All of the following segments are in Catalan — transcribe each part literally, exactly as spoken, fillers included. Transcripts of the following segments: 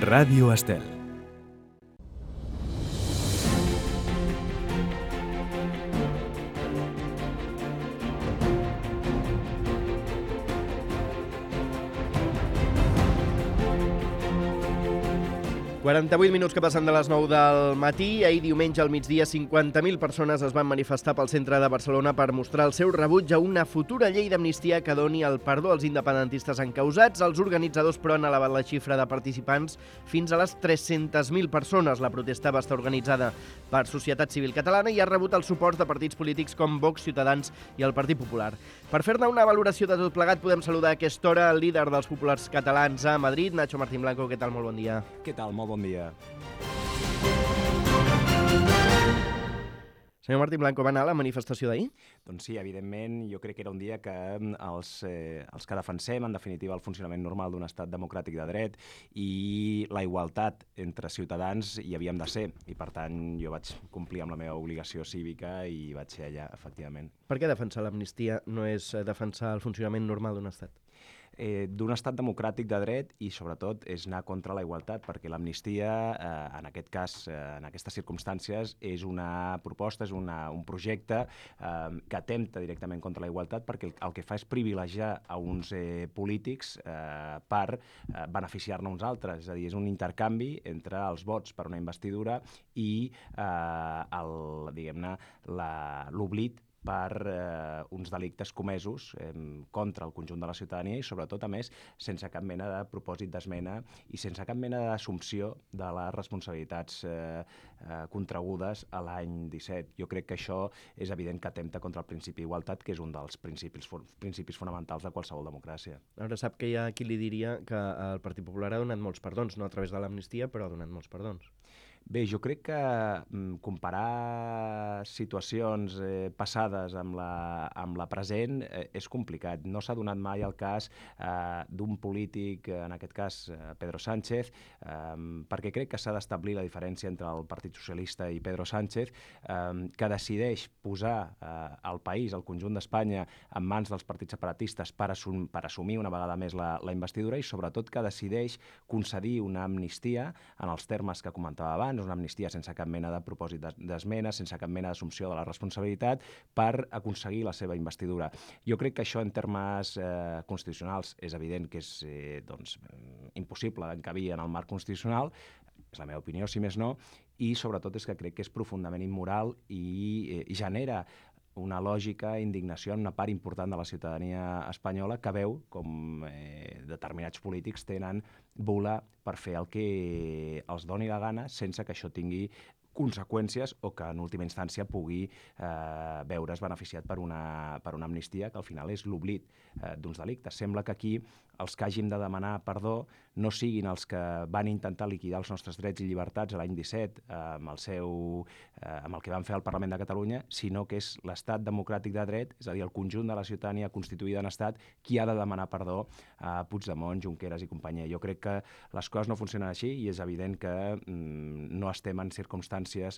Ràdio Estel. quaranta-vuit minuts que passen de les nou del matí. Ahir diumenge al migdia cinquanta mil persones es van manifestar pel centre de Barcelona per mostrar el seu rebuig a una futura llei d'amnistia que doni el perdó als independentistes encausats. Els organitzadors, però, han elevat la xifra de participants fins a les tres-centes mil persones. La protesta va estar organitzada per Societat Civil Catalana i ha rebut el suport de partits polítics com Vox, Ciutadans i el Partit Popular. Per fer-ne una valoració de tot plegat, podem saludar a aquesta hora el líder dels populars catalans a Madrid, Nacho Martín Blanco. Què tal? Molt bon dia. Què tal? Molt bon dia. Senyor Martín Blanco, va anar a la manifestació d'ahir? Doncs sí, evidentment, jo crec que era un dia que els, eh, els que defensem, en definitiva, el funcionament normal d'un estat democràtic de dret i la igualtat entre ciutadans hi havíem de ser. I, per tant, jo vaig complir amb la meva obligació cívica i vaig ser allà, efectivament. Per què defensar l'amnistia no és defensar el funcionament normal d'un estat? Eh, d'un estat democràtic de dret i, sobretot, és anar contra la igualtat, perquè l'amnistia, eh, en aquest cas, eh, en aquestes circumstàncies, és una proposta, és una, un projecte eh, que atempta directament contra la igualtat, perquè el, el que fa és privilegiar a uns eh, polítics eh, per eh, beneficiar-ne uns altres. És a dir, és un intercanvi entre els vots per una investidura i eh, el, diguem-ne, la, l'oblit per eh, uns delictes comesos eh, contra el conjunt de la ciutadania i, sobretot, a més, sense cap mena de propòsit d'esmena i sense cap mena d'assumpció de les responsabilitats eh, eh, contragudes a l'any disset. Jo crec que això és evident que atempta contra el principi d'igualtat, que és un dels principis, principis fonamentals de qualsevol democràcia. Ara sap que hi ha qui li diria que el Partit Popular ha donat molts perdons, no a través de l'amnistia, però ha donat molts perdons. Bé, jo crec que mm, comparar situacions eh, passades amb la, amb la present eh, és complicat. No s'ha donat mai el cas eh, d'un polític, en aquest cas eh, Pedro Sánchez, eh, perquè crec que s'ha d'establir la diferència entre el Partit Socialista i Pedro Sánchez, eh, que decideix posar eh, el país, el conjunt d'Espanya, en mans dels partits separatistes per, assum, per assumir una vegada més la, la investidura i, sobretot, que decideix concedir una amnistia en els termes que comentava abans, una amnistia sense cap mena de propòsit d'esmena, sense cap mena d'assumpció de la responsabilitat per aconseguir la seva investidura. Jo crec que això, en termes eh, constitucionals, és evident que és eh, doncs, impossible d'encabir en el marc constitucional, és la meva opinió, si més no, i sobretot és que crec que és profundament immoral i, eh, i genera una lògica indignació en una part important de la ciutadania espanyola que veu com eh, determinats polítics tenen bula per fer el que els doni la gana sense que això tingui conseqüències o que en última instància pugui eh, veure's beneficiat per una, per una amnistia que al final és l'oblit eh, d'uns delictes. Sembla que aquí els que hàgim de demanar perdó no siguin els que van intentar liquidar els nostres drets i llibertats l'any disset eh, amb, el seu, eh, amb el que van fer al Parlament de Catalunya, sinó que és l'estat democràtic de dret, és a dir, el conjunt de la ciutadania constituïda en estat, qui ha de demanar perdó a Puigdemont, Junqueras i companyia. Jo crec que les coses no funcionen així i és evident que mm, no estem en circumstàncies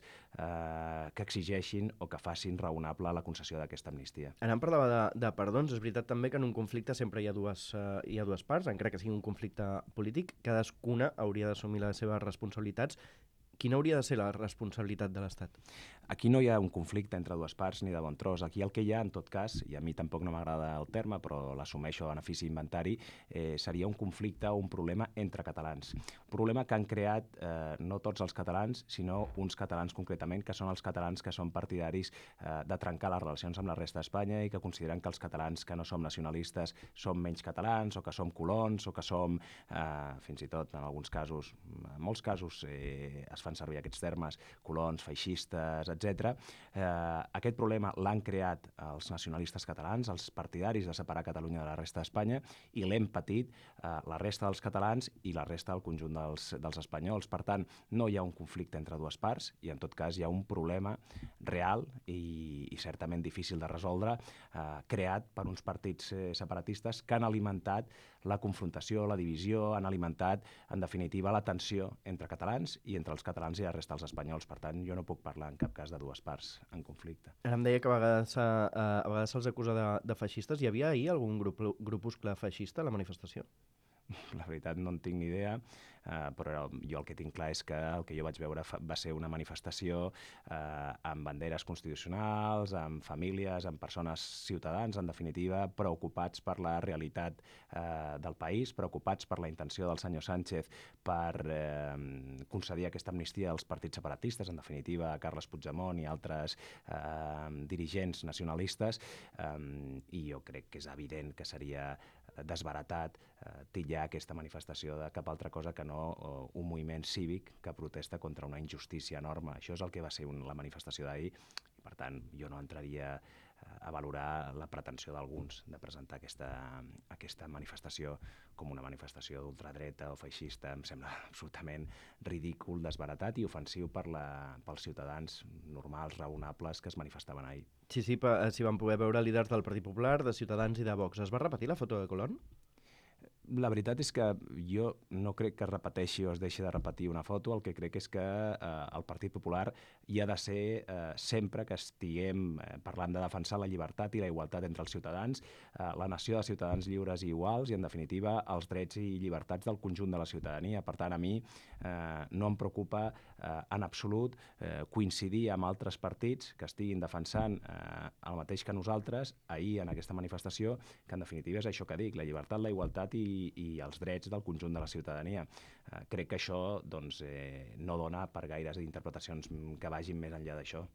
eh, que exigeixin o que facin raonable la concessió d'aquesta amnistia. Ara em parlava de, de perdons. És veritat també que en un conflicte sempre hi ha dues, uh, hi ha dues parts, encara que sigui un conflicte polític, cadascuna hauria d'assumir les seves responsabilitats. Quina hauria de ser la responsabilitat de l'Estat? Aquí no hi ha un conflicte entre dues parts ni de bon tros. Aquí el que hi ha, en tot cas, i a mi tampoc no m'agrada el terme, però l'assumeixo a benefici inventari, eh, seria un conflicte o un problema entre catalans. Un problema que han creat eh, no tots els catalans, sinó uns catalans concretament, que són els catalans que són partidaris eh, de trencar les relacions amb la resta d'Espanya i que consideren que els catalans que no som nacionalistes som menys catalans, o que som colons, o que som, eh, fins i tot, en alguns casos, en molts casos eh, es fan servir aquests termes, colons, feixistes, etcètera. Eh, aquest problema l'han creat els nacionalistes catalans, els partidaris de separar Catalunya de la resta d'Espanya, i l'hem patit eh, la resta dels catalans i la resta del conjunt dels, dels espanyols. Per tant, no hi ha un conflicte entre dues parts i, en tot cas, hi ha un problema real i, i certament difícil de resoldre, eh, creat per uns partits eh, separatistes que han alimentat la confrontació, la divisió, han alimentat, en definitiva, la tensió entre catalans i entre els catalans i la resta dels espanyols. Per tant, jo no puc parlar en cap cas de dues parts en conflicte. Ara em deia que a vegades, uh, a vegades se'ls acusa de, de feixistes. Hi havia ahir algun grup, grupuscle feixista a la manifestació? la veritat no en tinc ni idea, eh, però jo el que tinc clar és que el que jo vaig veure va ser una manifestació eh, amb banderes constitucionals, amb famílies, amb persones ciutadans, en definitiva, preocupats per la realitat eh, del país, preocupats per la intenció del senyor Sánchez per eh, concedir aquesta amnistia als partits separatistes, en definitiva, a Carles Puigdemont i altres eh, dirigents nacionalistes, eh, i jo crec que és evident que seria desbaratat eh, titllar aquesta manifestació de cap altra cosa que no eh, un moviment cívic que protesta contra una injustícia enorme. Això és el que va ser un, la manifestació d'ahir. Per tant, jo no entraria eh, a valorar la pretensió d'alguns de presentar aquesta, aquesta manifestació com una manifestació d'ultradreta o feixista. Em sembla absolutament ridícul, desbaratat i ofensiu per la, pels ciutadans normals, raonables, que es manifestaven ahir. Sí, sí, s'hi van poder veure líders del Partit Popular, de Ciutadans i de Vox. Es va repetir la foto de Colón? La veritat és que jo no crec que es repeteixi o es deixi de repetir una foto. El que crec és que eh, el Partit Popular hi ha de ser eh, sempre que estiguem eh, parlant de defensar la llibertat i la igualtat entre els ciutadans, eh, la nació de ciutadans lliures i iguals i, en definitiva, els drets i llibertats del conjunt de la ciutadania. Per tant, a mi eh, no em preocupa eh, en absolut eh, coincidir amb altres partits que estiguin defensant eh, el mateix que nosaltres ahir en aquesta manifestació, que en definitiva és això que dic, la llibertat, la igualtat i I, i els drets del conjunt de la ciutadania. Eh, crec que això doncs, eh, no dona per gaires interpretacions que vagin més enllà d'això.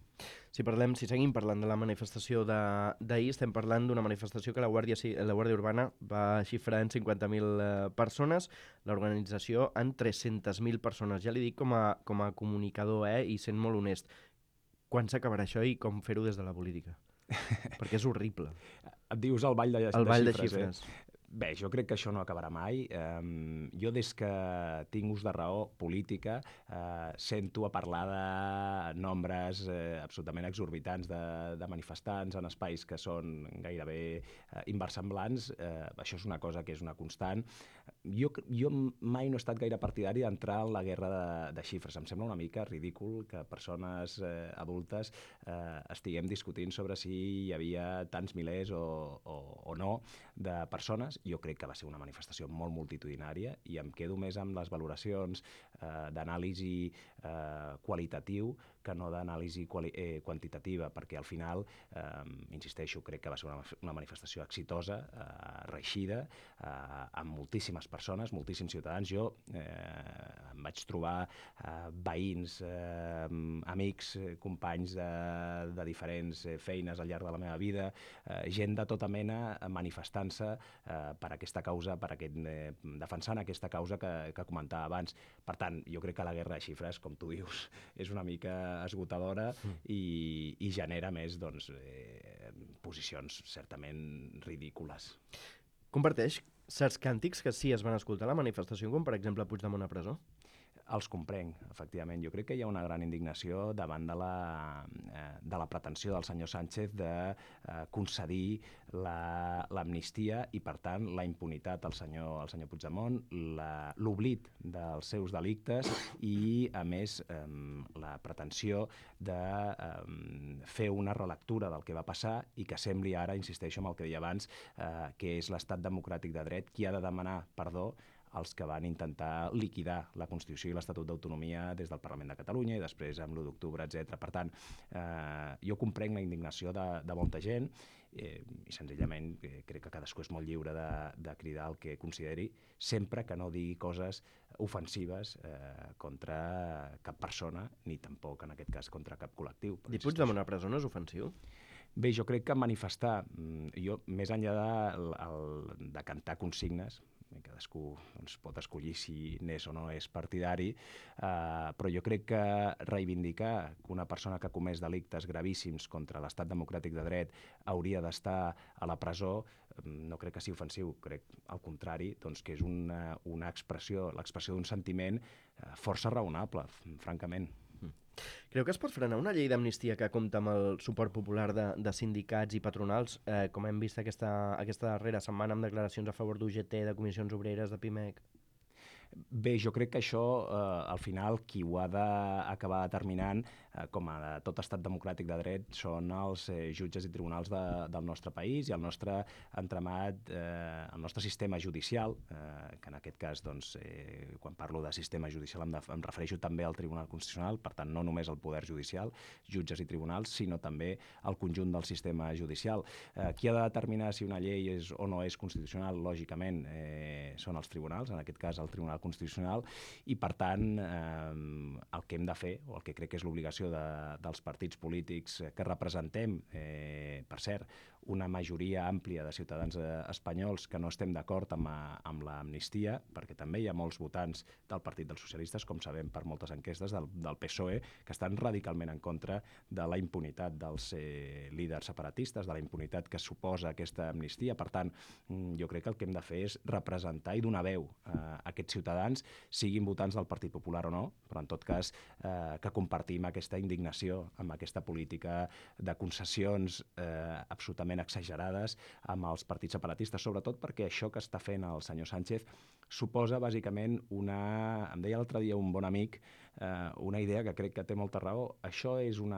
Si parlem, si seguim parlant de la manifestació d'ahir, estem parlant d'una manifestació que la Guàrdia, la Guàrdia Urbana va xifrar en cinquanta mil eh, persones, l'organització en tres-centes mil persones. Ja li dic com a, com a comunicador, eh, i sent molt honest, quan s'acabarà això i com fer-ho des de la política? Perquè és horrible. Et dius el ball de, el de ball xifres. De xifres. Eh? Bé, jo crec que això no acabarà mai. Um, jo, des que tinc ús de raó política, uh, sento a parlar de nombres uh, absolutament exorbitants de, de manifestants en espais que són gairebé uh, inversemblants. Uh, això és una cosa que és una constant. Jo, jo mai no he estat gaire partidari d'entrar en la guerra de, de xifres. Em sembla una mica ridícul que persones uh, adultes uh, estiguem discutint sobre si hi havia tants milers o, o, o no de persones. Jo crec que va ser una manifestació molt multitudinària i em quedo més amb les valoracions eh, d'anàlisi eh, qualitatiu que no d'anàlisi eh, quantitativa, perquè al final, eh, insisteixo, crec que va ser una, una manifestació exitosa, eh, reeixida, eh, amb moltíssimes persones, moltíssims ciutadans. Jo eh, em vaig trobar eh, veïns, eh, amics, companys de, de diferents feines al llarg de la meva vida, eh, gent de tota mena manifestant-se eh, per aquesta causa, per aquest, eh, defensant aquesta causa que, que comentava abans. Per tant, jo crec que la guerra de xifres, com tu dius, és una mica esgotadora mm. i, i genera més doncs, eh, posicions certament ridícules. Comparteix certs càntics que sí es van escoltar a la manifestació, com per exemple Puigdemont a presó? Els comprenc, efectivament. Jo crec que hi ha una gran indignació davant de la, eh, de la pretensió del senyor Sánchez de eh, concedir l'amnistia la, i, per tant, la impunitat al senyor, al senyor Puigdemont, l'oblit dels seus delictes i, a més, eh, la pretensió de eh, fer una relectura del que va passar i que sembli ara, insisteixo en el que deia abans, eh, que és l'estat democràtic de dret qui ha de demanar perdó els que van intentar liquidar la Constitució i l'Estatut d'Autonomia des del Parlament de Catalunya i després amb l'u d'octubre, etcètera. Per tant, eh, jo comprenc la indignació de, de molta gent eh, i senzillament eh, crec que cadascú és molt lliure de, de cridar el que consideri, sempre que no digui coses ofensives eh, contra cap persona, ni tampoc, en aquest cas, contra cap col·lectiu. I Puigdemont a presó no és ofensiu? Bé, jo crec que manifestar, jo, més enllà de, el, de cantar consignes, cadascú doncs, pot escollir si n'és o no és partidari, eh, però jo crec que reivindicar que una persona que ha comès delictes gravíssims contra l'estat democràtic de dret hauria d'estar a la presó, no crec que sigui ofensiu, crec al contrari, doncs, que és una, una expressió, l'expressió d'un sentiment eh, força raonable, francament. Creu que es pot frenar una llei d'amnistia que compta amb el suport popular de, de sindicats i patronals, eh, com hem vist aquesta, aquesta darrera setmana amb declaracions a favor d'U G T, de comissions obreres, de PIMEC? Bé, jo crec que això, eh, al final, qui ho ha d'acabar determinant eh, com a tot estat democràtic de dret, són els eh, jutges i tribunals de, del nostre país i el nostre entramat, eh, el nostre sistema judicial, eh, que en aquest cas, doncs, eh, quan parlo de sistema judicial em, de, em refereixo també al Tribunal Constitucional, per tant, no només al Poder Judicial, jutges i tribunals, sinó també al conjunt del sistema judicial. Eh, qui ha de determinar si una llei és o no és constitucional, lògicament, eh, són els tribunals, en aquest cas el Tribunal Constitucional, i per tant, eh, el que hem de fer, o el que crec que és l'obligació de, dels partits polítics que representem, eh, per cert, una majoria àmplia de ciutadans eh, espanyols que no estem d'acord amb, amb l'amnistia, perquè també hi ha molts votants del Partit dels Socialistes, com sabem per moltes enquestes del, del P S O E, que estan radicalment en contra de la impunitat dels eh, líders separatistes, de la impunitat que suposa aquesta amnistia. Per tant, jo crec que el que hem de fer és representar i donar veu a aquests ciutadans, siguin votants del Partit Popular o no, però en tot cas eh, que compartim aquesta indignació amb aquesta política de concessions eh, absolutament exagerades amb els partits separatistes, sobretot perquè això que està fent el senyor Sánchez suposa bàsicament una... Em deia l'altre dia un bon amic, eh, una idea que crec que té molta raó. Això és una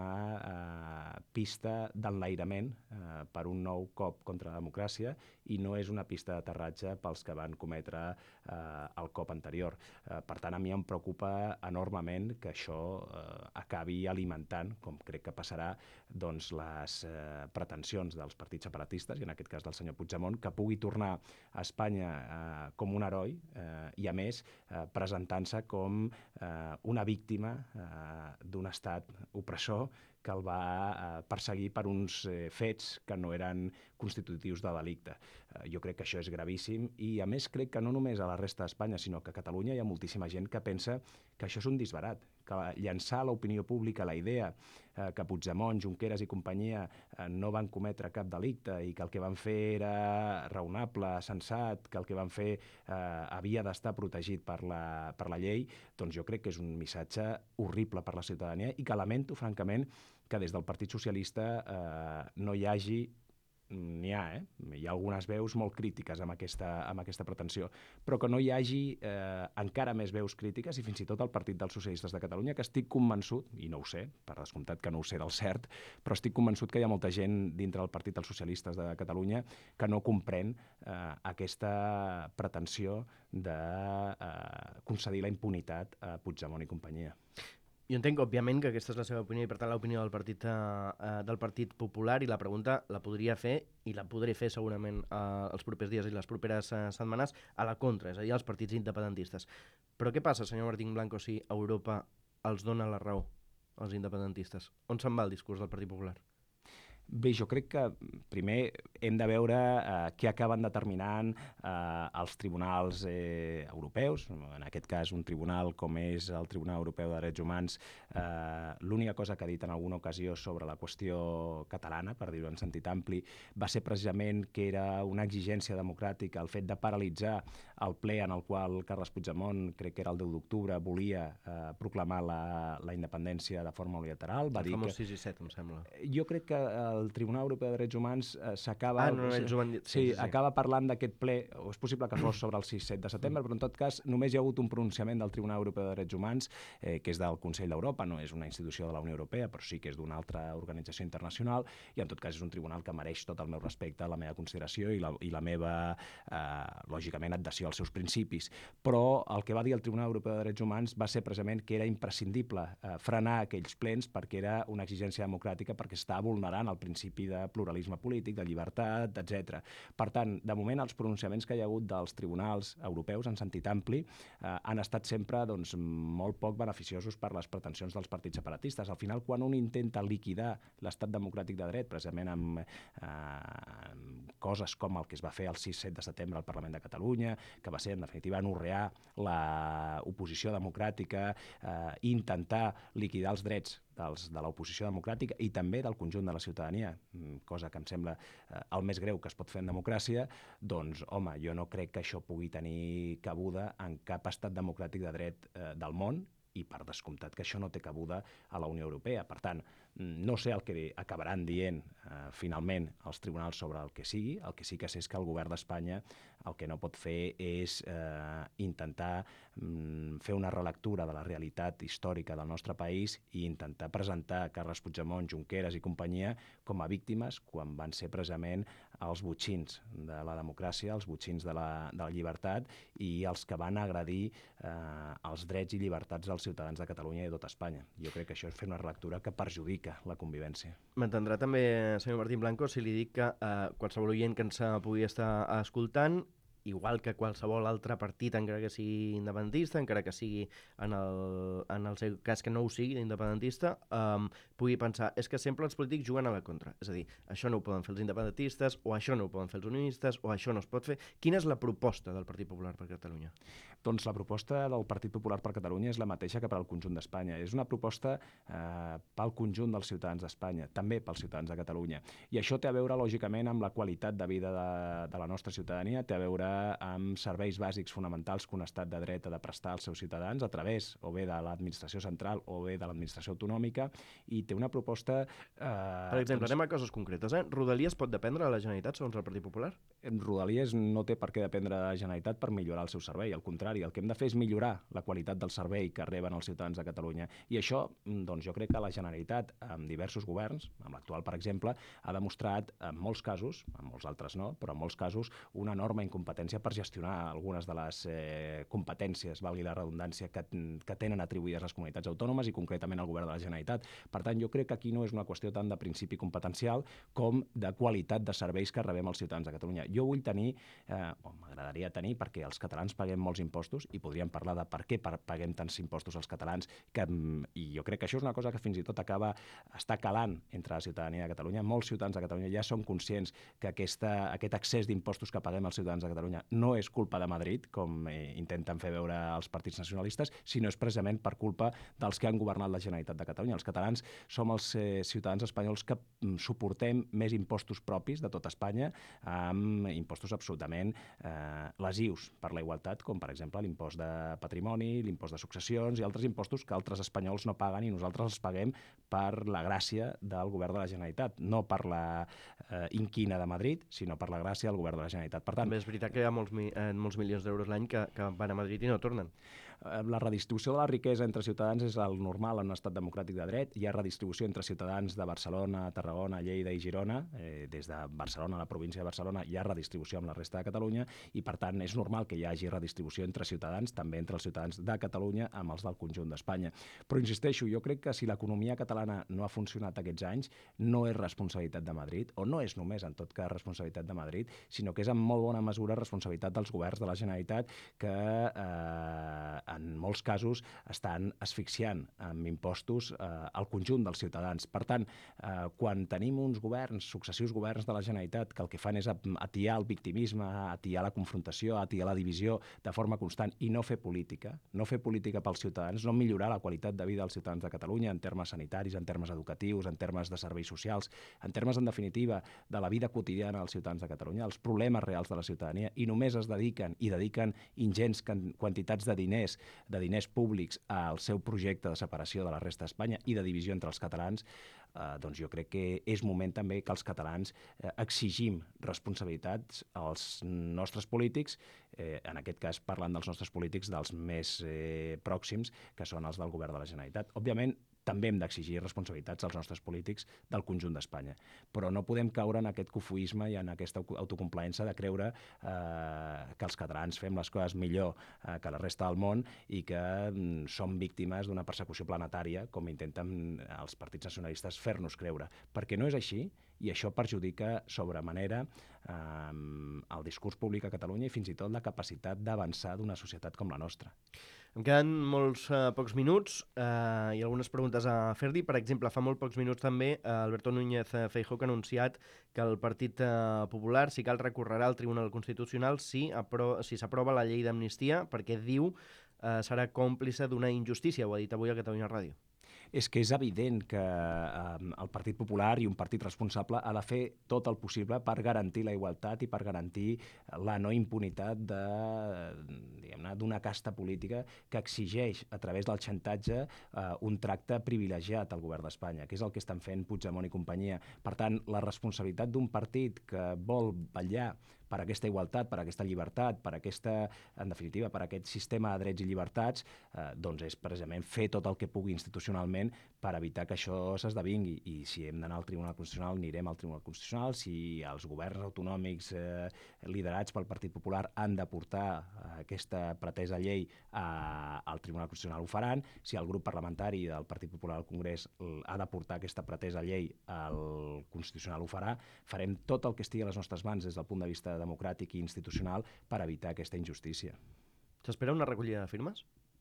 eh, pista d'enlairament eh, per un nou cop contra la democràcia i no és una pista d'aterratge pels que van cometre eh, el cop anterior. Eh, per tant, a mi em preocupa enormement que això eh, acabi alimentant, com crec que passarà, doncs, les eh, pretensions dels partits separatistes, i en aquest cas del senyor Puigdemont, que pugui tornar a Espanya eh, com un heroi eh, i, a més, eh, presentant-se com eh, una víctima eh, d'un estat opressor que el va eh, perseguir per uns eh, fets que no eren constitutius de delicte. Eh, jo crec que això és gravíssim i, a més, crec que no només a la resta d'Espanya, sinó que a Catalunya hi ha moltíssima gent que pensa que això és un disbarat, que llançar a l'opinió pública la idea eh, que Puigdemont, Junqueras i companyia eh, no van cometre cap delicte i que el que van fer era raonable, sensat, que el que van fer eh, havia d'estar protegit per la, per la llei, doncs jo crec que és un missatge horrible per la ciutadania i que lamento, francament, que des del Partit Socialista eh, no hi hagi, n'hi ha, eh? hi ha algunes veus molt crítiques amb aquesta, amb aquesta pretensió, però que no hi hagi eh, encara més veus crítiques i fins i tot el Partit dels Socialistes de Catalunya, que estic convençut, i no ho sé, per descomptat que no ho sé del cert, però estic convençut que hi ha molta gent dintre del Partit dels Socialistes de Catalunya que no comprèn eh, aquesta pretensió de eh, concedir la impunitat a Puigdemont i companyia. Jo entenc, òbviament, que aquesta és la seva opinió i, per tant, l'opinió del Partit, eh, del Partit Popular, i la pregunta la podria fer, i la podré fer segurament eh, els propers dies i les properes eh, setmanes, a la contra, és a dir, als partits independentistes. Però què passa, senyor Martín Blanco, si Europa els dona la raó als independentistes? On se'n va el discurs del Partit Popular? Bé, jo crec que primer hem de veure eh, què acaben determinant eh, els tribunals eh, europeus, en aquest cas un tribunal com és el Tribunal Europeu de Drets Humans. Eh, l'única cosa que ha dit en alguna ocasió sobre la qüestió catalana, per dir-ho en sentit ampli, va ser precisament que era una exigència democràtica el fet de paralitzar el ple en el qual Carles Puigdemont, crec que era el deu d'octubre, volia eh, proclamar la, la independència de forma unilateral. Va el dir famós que... sis i set, em sembla. Jo crec que el Tribunal Europeu de Drets Humans eh, s'acaba... Ah, no, no, ells ho van dir. Sí, sí, sí, acaba parlant d'aquest ple, o és possible que fos sobre el sis set de setembre, però en tot cas només hi ha hagut un pronunciament del Tribunal Europeu de Drets Humans, eh, que és del Consell d'Europa, no és una institució de la Unió Europea, però sí que és d'una altra organització internacional, i en tot cas és un tribunal que mereix tot el meu respecte, la meva consideració i la, i la meva, eh, lògicament, adhesió als seus principis. Però el que va dir el Tribunal Europeu de Drets Humans va ser precisament que era imprescindible eh, frenar aquells plens perquè era una exigència democràtica, perquè estava vulnerant el principi de pluralisme polític, de llibertat, etcètera. Per tant, de moment, els pronunciaments que hi ha hagut dels tribunals europeus en sentit ampli eh, han estat sempre doncs, molt poc beneficiosos per les pretensions dels partits separatistes. Al final, quan un intenta liquidar l'estat democràtic de dret, precisament amb eh, coses com el que es va fer el sis set de setembre al Parlament de Catalunya, que va ser, en definitiva, anorrear l'oposició democràtica eh, i intentar liquidar els drets dels, de l'oposició democràtica i també del conjunt de la ciutadania, cosa que em sembla eh, el més greu que es pot fer en democràcia, doncs, home, jo no crec que això pugui tenir cabuda en cap estat democràtic de dret eh, del món, i per descomptat que això no té cabuda a la Unió Europea. Per tant, No sé el que acabaran dient eh, finalment els tribunals sobre el que sigui. El que sí que sé és que el govern d'Espanya el que no pot fer és eh, intentar mm, fer una relectura de la realitat històrica del nostre país i intentar presentar Carles Puigdemont, Junqueras i companyia com a víctimes quan van ser precisament els botxins de la democràcia, els botxins de la, de la llibertat i els que van agredir eh, els drets i llibertats dels ciutadans de Catalunya i de tot Espanya. Jo crec que això és fer una relectura que perjudica la convivència. M'entendrà també, senyor Martín Blanco, si li dic que eh, qualsevol oient que ens pugui estar escoltant, igual que qualsevol altre partit, encara que sigui independentista, encara que sigui en el, en el seu cas que no ho sigui d'independentista, um, pugui pensar, és que sempre els polítics juguen a la contra. És a dir, això no ho poden fer els independentistes, o això no ho poden fer els unionistes, o això no es pot fer. Quina és la proposta del Partit Popular per Catalunya? Doncs la proposta del Partit Popular per Catalunya és la mateixa que per al conjunt d'Espanya. És una proposta eh, pel conjunt dels ciutadans d'Espanya, també pels ciutadans de Catalunya. I això té a veure, lògicament, amb la qualitat de vida de, de la nostra ciutadania, té a veure amb serveis bàsics fonamentals que un estat de dret ha de prestar als seus ciutadans a través o bé de l'administració central o bé de l'administració autonòmica, i té una proposta... Eh, per exemple, doncs, anem a coses concretes. Eh? Rodalies pot dependre de la Generalitat, segons el Partit Popular? Rodalies no té per què dependre de la Generalitat per millorar el seu servei. Al contrari, el que hem de fer és millorar la qualitat del servei que reben els ciutadans de Catalunya. I això, doncs, jo crec que la Generalitat, amb diversos governs, amb l'actual, per exemple, ha demostrat, en molts casos, en molts altres no, però en molts casos, una enorme incompetència per gestionar algunes de les eh, competències, valgui la redundància, que, que tenen atribuïdes les comunitats autònomes i concretament el govern de la Generalitat. Per tant, jo crec que aquí no és una qüestió tant de principi competencial com de qualitat de serveis que rebem els ciutadans de Catalunya. Jo vull tenir, eh, o m'agradaria tenir, perquè els catalans paguem molts impostos, i podríem parlar de per què paguem tants impostos als catalans, que, i jo crec que això és una cosa que fins i tot acaba està calant entre la ciutadania de Catalunya. Molts ciutadans de Catalunya ja són conscients que aquesta, aquest excés d'impostos que paguem els ciutadans de Catalunya no és culpa de Madrid, com eh, intenten fer veure els partits nacionalistes, sinó és precisament per culpa dels que han governat la Generalitat de Catalunya. Els catalans som els eh, ciutadans espanyols que mm, suportem més impostos propis de tot Espanya, amb impostos absolutament eh, lesius per la igualtat, com per exemple l'impost de patrimoni, l'impost de successions i altres impostos que altres espanyols no paguen i nosaltres els paguem per la gràcia del govern de la Generalitat, no per la eh, inquina de Madrid, sinó per la gràcia del govern de la Generalitat. Per tant, també és veritat que hi ha molts, eh, molts milions d'euros l'any que, que van a Madrid i no tornen. La redistribució de la riquesa entre ciutadans és el normal en un estat democràtic de dret. Hi ha redistribució entre ciutadans de Barcelona, Tarragona, Lleida i Girona. Eh, des de Barcelona, la província de Barcelona, hi ha redistribució amb la resta de Catalunya i, per tant, és normal que hi hagi redistribució entre ciutadans, també entre els ciutadans de Catalunya amb els del conjunt d'Espanya. Però, insisteixo, jo crec que si l'economia catalana no ha funcionat aquests anys, no és responsabilitat de Madrid, o no és només, en tot cas, responsabilitat de Madrid, sinó que és en molt bona mesura responsabilitat dels governs de la Generalitat que eh, en molts casos estan asfixiant amb impostos eh, al conjunt dels ciutadans. Per tant, eh, quan tenim uns governs, successius governs de la Generalitat, que el que fan és atiar el victimisme, atiar la confrontació, atiar la divisió de forma constant i no fer política, no fer política pels ciutadans, no millorar la qualitat de vida dels ciutadans de Catalunya en termes sanitaris, en termes educatius, en termes de serveis socials, en termes, en definitiva, de la vida quotidiana dels ciutadans de Catalunya, els problemes reals de la ciutadania, i només es dediquen i dediquen ingents quantitats de diners de diners públics al seu projecte de separació de la resta d'Espanya i de divisió entre els catalans, eh, doncs jo crec que és moment també que els catalans eh, exigim responsabilitats als nostres polítics, eh, en aquest cas parlant dels nostres polítics dels més eh, pròxims, que són els del govern de la Generalitat. Òbviament, també hem d'exigir responsabilitats als nostres polítics del conjunt d'Espanya. Però no podem caure en aquest cofoisme i en aquesta autocomplaença de creure eh, que els catalans fem les coses millor eh, que la resta del món i que mm, som víctimes d'una persecució planetària, com intenten els partits nacionalistes fer-nos creure. Perquè no és així, i això perjudica sobremanera eh, el discurs públic a Catalunya i fins i tot la capacitat d'avançar d'una societat com la nostra. Em queden molts uh, pocs minuts uh, i algunes preguntes a fer-li. Per exemple, fa molt pocs minuts també uh, Alberto Núñez Feijóo ha anunciat que el Partit uh, Popular, si cal, recorrerà al Tribunal Constitucional si apro- si s'aprova la llei d'amnistia, perquè diu uh, serà còmplice d'una injustícia. Ho ha dit avui a Catalunya Ràdio. És que és evident que eh, el Partit Popular i un partit responsable ha de fer tot el possible per garantir la igualtat i per garantir la no impunitat de, diguem-ne, d'una casta política que exigeix a través del xantatge eh, un tracte privilegiat al govern d'Espanya, que és el que estan fent Puigdemont i companyia. Per tant, la responsabilitat d'un partit que vol vetllar per aquesta igualtat, per aquesta llibertat, per aquesta, en definitiva, per aquest sistema de drets i llibertats, eh, doncs és precisament fer tot el que pugui institucionalment per evitar que això s'esdevingui. I si hem d'anar al Tribunal Constitucional, anirem al Tribunal Constitucional. Si els governs autonòmics eh, liderats pel Partit Popular han de portar eh, aquesta pretesa llei a, al Tribunal Constitucional, ho faran. Si el grup parlamentari del Partit Popular al Congrés ha de portar aquesta pretesa llei al Constitucional, ho farà. Farem tot el que estigui a les nostres mans des del punt de vista democràtic i institucional per evitar aquesta injustícia. S'espera una recollida de firmes?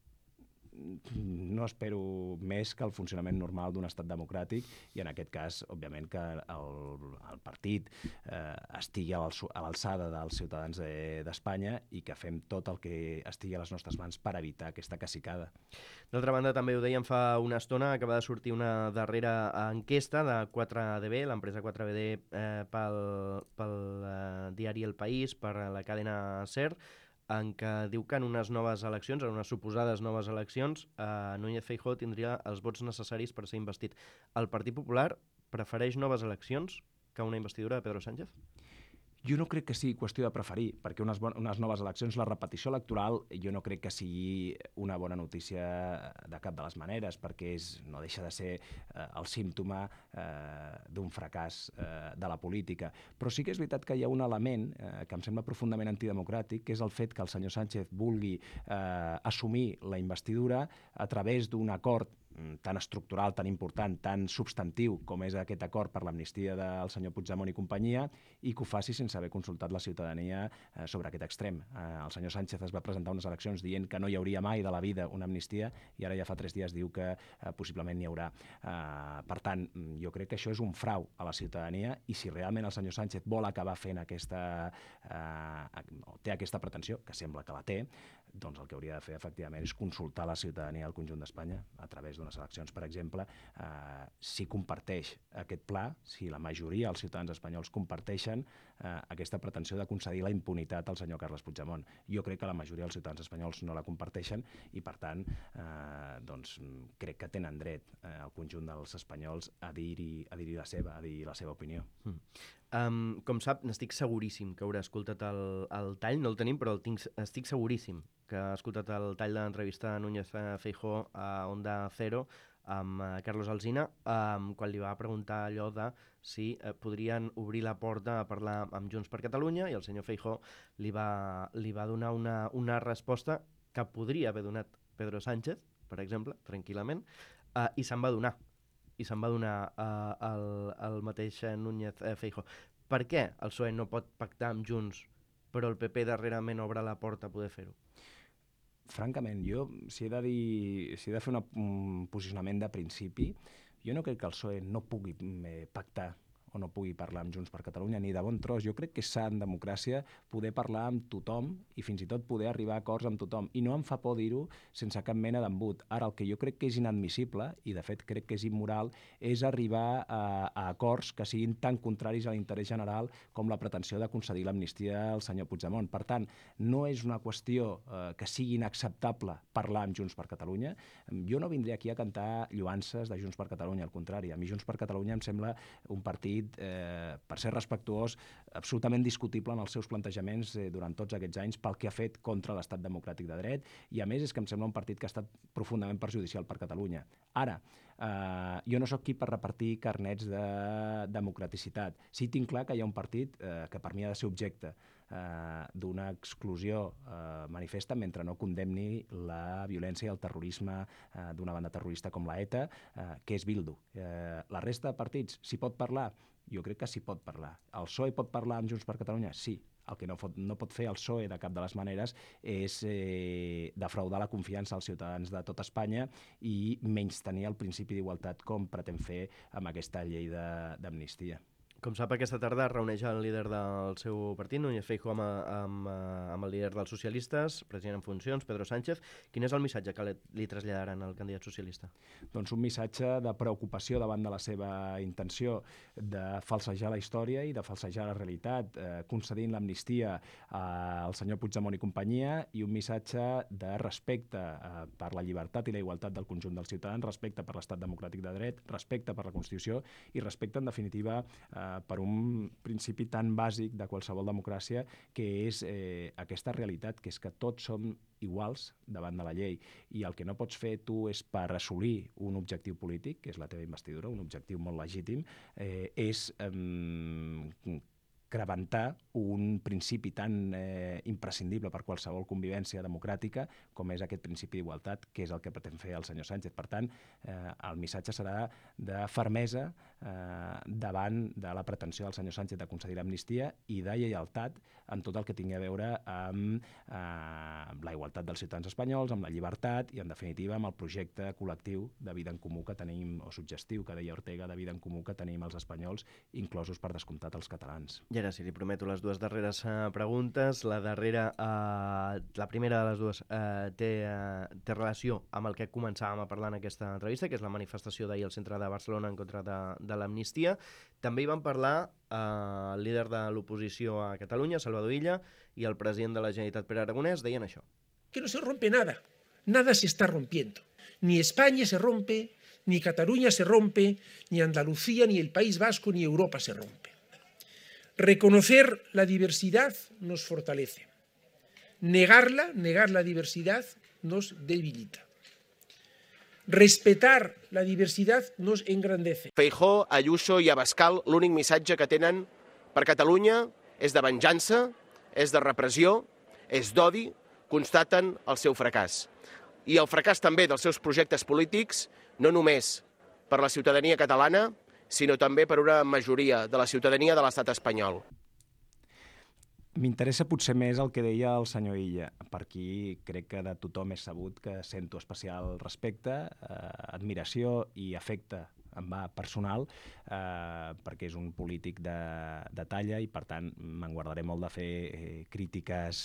No espero més que el funcionament normal d'un estat democràtic i en aquest cas, òbviament, que el, el partit eh, estigui a l'alçada dels ciutadans d'Espanya i que fem tot el que estigui a les nostres mans per evitar aquesta cacicada. D'altra banda, també ho dèiem fa una estona, acaba de sortir una darrera enquesta de quatre D B, l'empresa quatre D eh, pel, pel eh, diari El País, per la cadena SER, en què diu que en unes noves eleccions, en unes suposades noves eleccions, eh, Núñez Feijóo tindria els vots necessaris per ser investit. El Partit Popular prefereix noves eleccions que una investidura de Pedro Sánchez? Jo no crec que sigui qüestió de preferir, perquè unes, unes noves eleccions, la repetició electoral, jo no crec que sigui una bona notícia de cap de les maneres, perquè és, no deixa de ser eh, el símptoma eh, d'un fracàs eh, de la política. Però sí que és veritat que hi ha un element eh, que em sembla profundament antidemocràtic, que és el fet que el senyor Sánchez vulgui eh, assumir la investidura a través d'un acord tan estructural, tan important, tan substantiu com és aquest acord per l'amnistia del senyor Puigdemont i companyia, i que ho faci sense haver consultat la ciutadania eh, sobre aquest extrem. Eh, el senyor Sánchez es va presentar unes eleccions dient que no hi hauria mai de la vida una amnistia i ara ja fa tres dies diu que eh, possiblement n'hi haurà. Eh, per tant, jo crec que això és un frau a la ciutadania i si realment el senyor Sánchez vol acabar fent aquesta, eh, o té aquesta pretensió, que sembla que la té, doncs el que hauria de fer efectivament és consultar la ciutadania al conjunt d'Espanya a través d'unes eleccions, per exemple, eh, si comparteix aquest pla, si la majoria dels ciutadans espanyols comparteixen eh, aquesta pretensió de concedir la impunitat al senyor Carles Puigdemont. Jo crec que la majoria dels ciutadans espanyols no la comparteixen i, per tant, eh, doncs, crec que tenen dret eh, el conjunt dels espanyols a dir-hi a dir-hi la seva, a dir la seva opinió. Mm. Um, com sap, n'estic seguríssim que haurà escoltat el, el tall, no el tenim, però el tinc, estic seguríssim que ha escoltat el tall de l'entrevista a Núñez Feijóo a Onda Cero amb uh, Carlos Alsina, um, quan li va preguntar allò de si uh, podrien obrir la porta a parlar amb Junts per Catalunya, i el senyor Feijóo li va, li va donar una, una resposta que podria haver donat Pedro Sánchez, per exemple, tranquil·lament, uh, i se'n va donar. i se'n va donar uh, el, el mateix Núñez eh, Feijóo. Per què el P S O E no pot pactar amb Junts, però el P P darrerament obre la porta a poder fer-ho? Francament, jo, si he de dir, si he de fer una, un posicionament de principi, jo no crec que el P S O E no pugui eh, pactar o no pugui parlar amb Junts per Catalunya ni de bon tros. Jo crec que és sa en democràcia poder parlar amb tothom i fins i tot poder arribar a acords amb tothom. I no em fa por dir-ho sense cap mena d'embut. Ara, el que jo crec que és inadmissible, i de fet crec que és immoral, és arribar a, a acords que siguin tan contraris a l'interès general com la pretensió de concedir l'amnistia al senyor Puigdemont. Per tant, no és una qüestió eh, que sigui inacceptable parlar amb Junts per Catalunya. Jo no vindré aquí a cantar lloances de Junts per Catalunya, al contrari. A mi Junts per Catalunya em sembla un partit Eh, per ser respectuós, absolutament discutible en els seus plantejaments eh, durant tots aquests anys pel que ha fet contra l'estat democràtic de dret, i a més és que em sembla un partit que ha estat profundament perjudicial per Catalunya. Ara, eh, jo no sóc qui per repartir carnets de democraticitat. Sí tinc clar que hi ha un partit eh, que per mi ha de ser objecte eh, d'una exclusió eh, manifesta mentre no condemni la violència i el terrorisme eh, d'una banda terrorista com la ETA, eh, que és Bildu. Eh, la resta de partits s'hi pot parlar? Jo crec que s'hi pot parlar. El P S O E pot parlar amb Junts per Catalunya? Sí. El que no pot, no pot fer el P S O E de cap de les maneres és eh, defraudar la confiança als ciutadans de tot Espanya i menystenir el principi d'igualtat com pretén fer amb aquesta llei d'amnistia. Com sap, aquesta tarda es reuneix el líder del seu partit, Núñez Feijóo, amb, amb, amb el líder dels socialistes, president en funcions, Pedro Sánchez. Quin és el missatge que li traslladaran al candidat socialista? Doncs un missatge de preocupació davant de la seva intenció de falsejar la història i de falsejar la realitat, eh, concedint l'amnistia al senyor Puigdemont i companyia, i un missatge de respecte eh, per la llibertat i la igualtat del conjunt dels ciutadans, respecte per l'estat democràtic de dret, respecte per la Constitució i respecte, en definitiva, eh, per un principi tan bàsic de qualsevol democràcia, que és eh, aquesta realitat, que és que tots som iguals davant de la llei, i el que no pots fer tu és, per assolir un objectiu polític, que és la teva investidura, un objectiu molt legítim, eh, és eh, crebantar un principi tan eh, imprescindible per qualsevol convivència democràtica com és aquest principi d'igualtat, que és el que pretén fer el senyor Sánchez. Per tant, eh, el missatge serà de fermesa eh, davant de la pretensió del senyor Sánchez de concedir l'amnistia i de lleialtat en tot el que tingui a veure amb, eh, amb la igualtat dels ciutadans espanyols, amb la llibertat i, en definitiva, amb el projecte col·lectiu de vida en comú que tenim, o suggestiu, que deia Ortega, de vida en comú que tenim els espanyols, inclosos, per descomptat, els catalans. I ara sí, li prometo les dues darreres uh, preguntes. La darrera, uh, la primera de les dues, uh, té, uh, té relació amb el que començàvem a parlar en aquesta entrevista, que és la manifestació d'ahir al centre de Barcelona en contra de, de l'amnistia. També hi van parlar uh, el líder de l'oposició a Catalunya, Salvador Illa, i el president de la Generalitat, Pere Aragonès, deien això. Que no se rompe nada, nada se está rompiendo. Ni España se rompe, ni Cataluña se rompe, ni Andalucía, ni el País Vasco, ni Europa se rompe. Reconocer la diversidad nos fortalece. Negarla, negar la diversidad, nos debilita. Respetar la diversidad nos engrandece. Feijóo, Ayuso i Abascal, l'únic missatge que tenen per Catalunya és de venjança, és de repressió, és d'odi, constaten el seu fracàs. I el fracàs també dels seus projectes polítics, no només per la ciutadania catalana, sinó també per una majoria de la ciutadania de l'estat espanyol. M'interessa potser més el que deia el senyor Illa. Per aquí crec que de tothom és sabut que sento especial respecte, eh, admiració i afecte em va personal, eh, perquè és un polític de, de talla i, per tant, me'n guardaré molt de fer eh, crítiques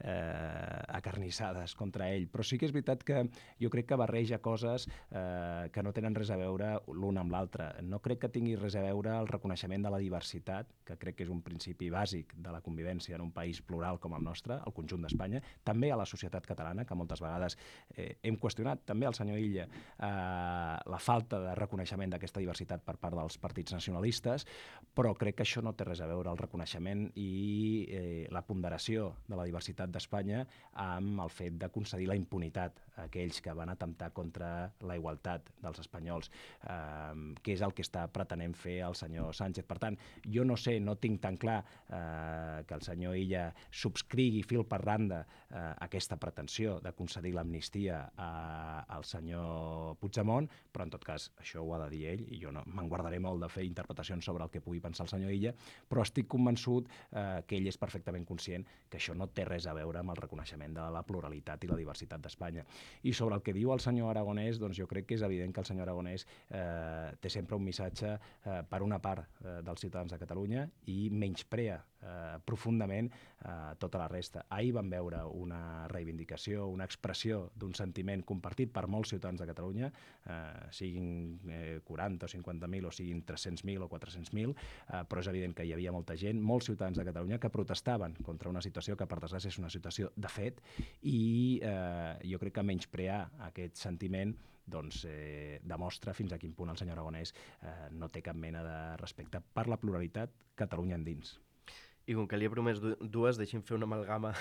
eh, acarnissades contra ell. Però sí que és veritat que jo crec que barreja coses eh, que no tenen res a veure l'un amb l'altre. No crec que tingui res a veure el reconeixement de la diversitat, que crec que és un principi bàsic de la convivència en un país plural com el nostre, el conjunt d'Espanya, també a la societat catalana, que moltes vegades eh, hem qüestionat, també el senyor Illa, eh, la falta de reconeixement d'aquesta diversitat per part dels partits nacionalistes, però crec que això no té res a veure el reconeixement i eh, la ponderació de la diversitat d'Espanya amb el fet de concedir la impunitat a aquells que van atemptar contra la igualtat dels espanyols, eh, que és el que està pretenent fer el senyor Sánchez. Per tant, jo no sé, no tinc tan clar eh, que el senyor Illa subscrigui fil per randa eh, aquesta pretensió de concedir l'amnistia a, al senyor Puigdemont, però en tot cas això ho ha de dir ell, i jo no me'n guardaré molt de fer interpretacions sobre el que pugui pensar el senyor Illa, però estic convençut eh, que ell és perfectament conscient que això no té res a veure amb el reconeixement de la pluralitat i la diversitat d'Espanya. I sobre el que diu el senyor Aragonès, doncs jo crec que és evident que el senyor Aragonès eh, té sempre un missatge eh, per una part eh, dels ciutadans de Catalunya i menysprea eh, profundament eh, tota la resta. Ahir vam veure una reivindicació, una expressió d'un sentiment compartit per molts ciutadans de Catalunya, eh, siguin eh, quaranta o cinquanta mil o siguin tres-cents mil o quatre-cents mil, eh, però és evident que hi havia molta gent, molts ciutadans de Catalunya que protestaven contra una situació que per desgràcia és una situació de fet, i eh, jo crec que menysprear aquest sentiment doncs eh, demostra fins a quin punt el senyor Aragonès eh, no té cap mena de respecte per la pluralitat Catalunya endins. I com que li he promès dues, deixi'm fer una amalgama.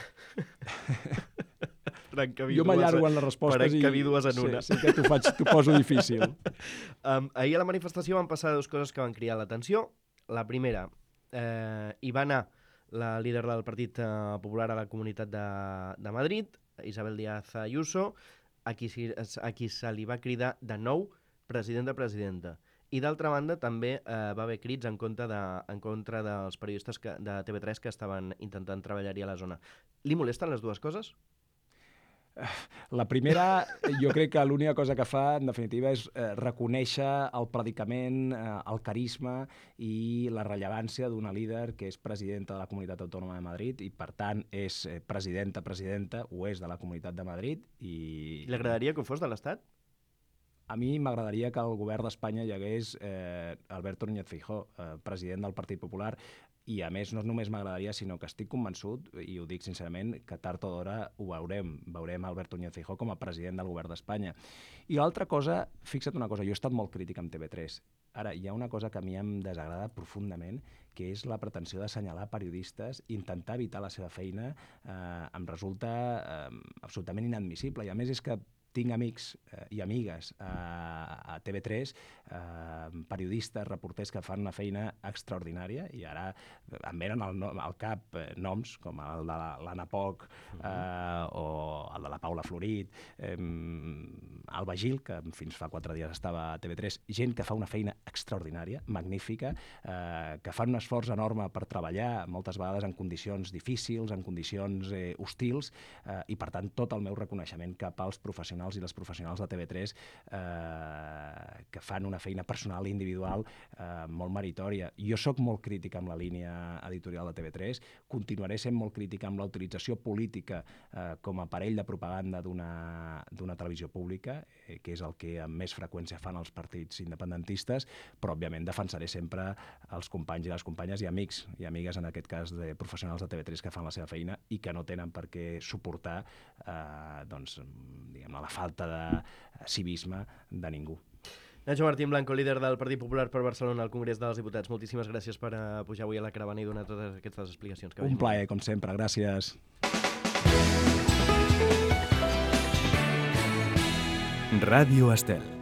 Jo m'allargo en les respostes i dues en una. Sí, sí que t'ho faig, t'ho poso difícil. Um, ahir a la manifestació van passar dues coses que van cridar l'atenció. La primera, eh, hi va anar la líder del Partit eh, Popular a la Comunitat de, de Madrid, Isabel Díaz Ayuso, a qui, a qui se li va cridar de nou presidenta presidenta. I d'altra banda també eh, va haver crits en contra, de, en contra dels periodistes que, de T V tres que estaven intentant treballar-hi a la zona. Li molesten les dues coses? La primera, jo crec que l'única cosa que fa, en definitiva, és eh, reconèixer el predicament, eh, el carisma i la rellevància d'una líder que és presidenta de la Comunitat Autònoma de Madrid i, per tant, és eh, presidenta, presidenta, ho és de la Comunitat de Madrid. I Li agradaria que ho fos de l'Estat? A mi m'agradaria que al govern d'Espanya hi hagués eh, Alberto Núñez Feijóo, eh, president del Partit Popular, i a més no només m'agradaria, sinó que estic convençut, i ho dic sincerament, que tard o d'hora ho veurem. Veurem Alberto Núñez Feijóo com a president del govern d'Espanya. I l'altra cosa, fixa't una cosa, jo he estat molt crític amb T V tres. Ara, hi ha una cosa que a mi em desagrada profundament, que és la pretensió d'assenyalar periodistes i intentar evitar la seva feina. Eh, em resulta eh, absolutament inadmissible. I a més és que tinc amics eh, i amigues eh, a T V tres, eh, periodistes, reporters que fan una feina extraordinària, i ara em venen al, al cap eh, noms com el de l'Anna Poch eh, o el de la Paula Florit, eh, el Bagil, que fins fa quatre dies estava a T V tres, gent que fa una feina extraordinària, magnífica, eh, que fan un esforç enorme per treballar, moltes vegades en condicions difícils, en condicions eh, hostils, eh, i per tant tot el meu reconeixement cap als professionals i les professionals de T V tres eh, que fan una feina personal i individual eh, molt meritòria. Jo sóc molt crític amb la línia editorial de T V tres, continuaré sent molt crític amb la utilització política eh, com a aparell de propaganda d'una televisió pública, eh, que és el que amb més freqüència fan els partits independentistes, però òbviament defensaré sempre els companys i les companyes i amics i amigues, en aquest cas de professionals de T V tres, que fan la seva feina i que no tenen per què suportar eh, doncs, diguem, la falta de civisme de ningú. Nacho Martín Blanco, líder del Partit Popular per Barcelona al Congrés dels Diputats. Moltíssimes gràcies per uh, pujar avui a la caravana i donar totes aquestes explicacions. Que Un plaer, com sempre. Gràcies. Ràdio Estel.